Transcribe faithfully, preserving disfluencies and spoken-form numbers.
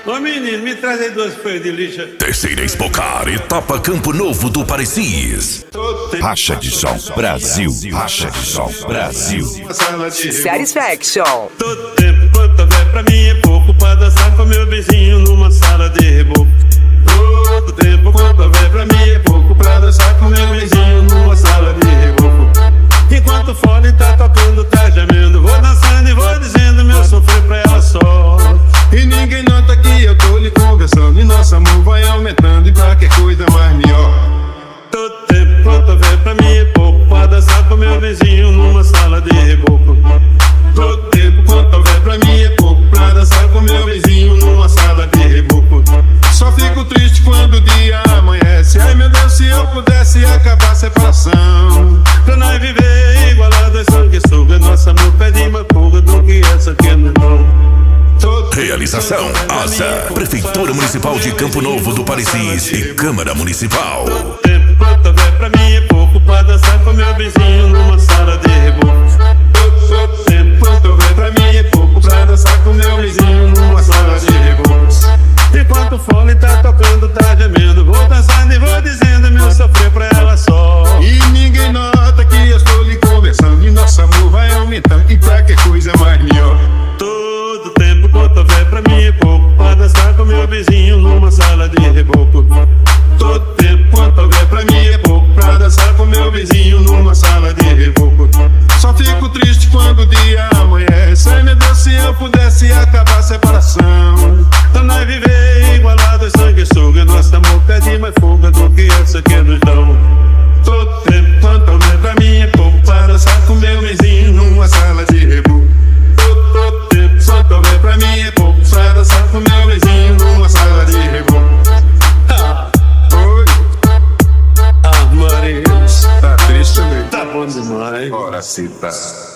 Ô menino, me traz aí duas folhas de lixa. Terceira Expocar, etapa Campo Novo do Parecis. Racha de som, Brasil. Racha de som, Brasil. Satisfaction. Todo tempo quanto houver pra mim é pouco pra dançar com meu vizinho numa sala de reboco. Todo tempo quanto houver pra mim é pouco pra dançar com meu vizinho numa sala de reboco. Enquanto o fone tá tocando, tá gemendo, vou dançando e vou dizendo meu sofrer pra ela só. E ninguém nota que eu tô lhe conversando, e nosso amor vai aumentando e qualquer coisa mais melhor. Todo tempo quanto houver pra mim é pouco pra dançar com meu vizinho numa sala de reboco. Todo tempo quanto houver pra mim é pouco pra dançar com meu vizinho numa sala de reboco. Só fico triste quando o dia amanhece. Ai meu Deus, se eu pudesse acabar a separação, pra nós viver igualado é sanguessuga. Nosso amor pede mais fuga do que essa que não dão. Realização Asa, Prefeitura Municipal de Campo Novo do Parecis e Câmara Municipal. Todo tempo quanto houver pra mim é pouco pra dançar com meu vizinho numa sala de reboco. todo tempo quanto houver pra mim é pouco pra dançar com meu vizinho numa sala de reboco. Enquanto o fone tá tocando, tá gemendo, vou dançando e vou dizendo meu sofrer pra ela só. E ninguém nota que eu estou lhe conversando, e nosso amor vai aumentando e qualquer coisa mais melhor. Todo tempo quanto houver pra mim é pouco pra dançar com meu vizinho numa sala de reboco. Todo tempo quanto houver pra mim é pouco pra dançar com meu vizinho numa sala de reboco. Só fico triste quando o dia amanhece. Ai meu Deus, se eu pudesse acabar a separação, pra nós viver igualado é sanguessuga. Nosso amor pede mais fuga do que essa que nos dão. todo tempo quanto houver pra mim é pouco pra dançar com meu vizinho numa sala de reboco. Todo, todo tempo quanto houver pra mim é pouco pra dançar com meu vizinho numa sala de reboco. Ah, Oi, ah, Maria, tá triste mesmo? tá bom demais. Ora se tá.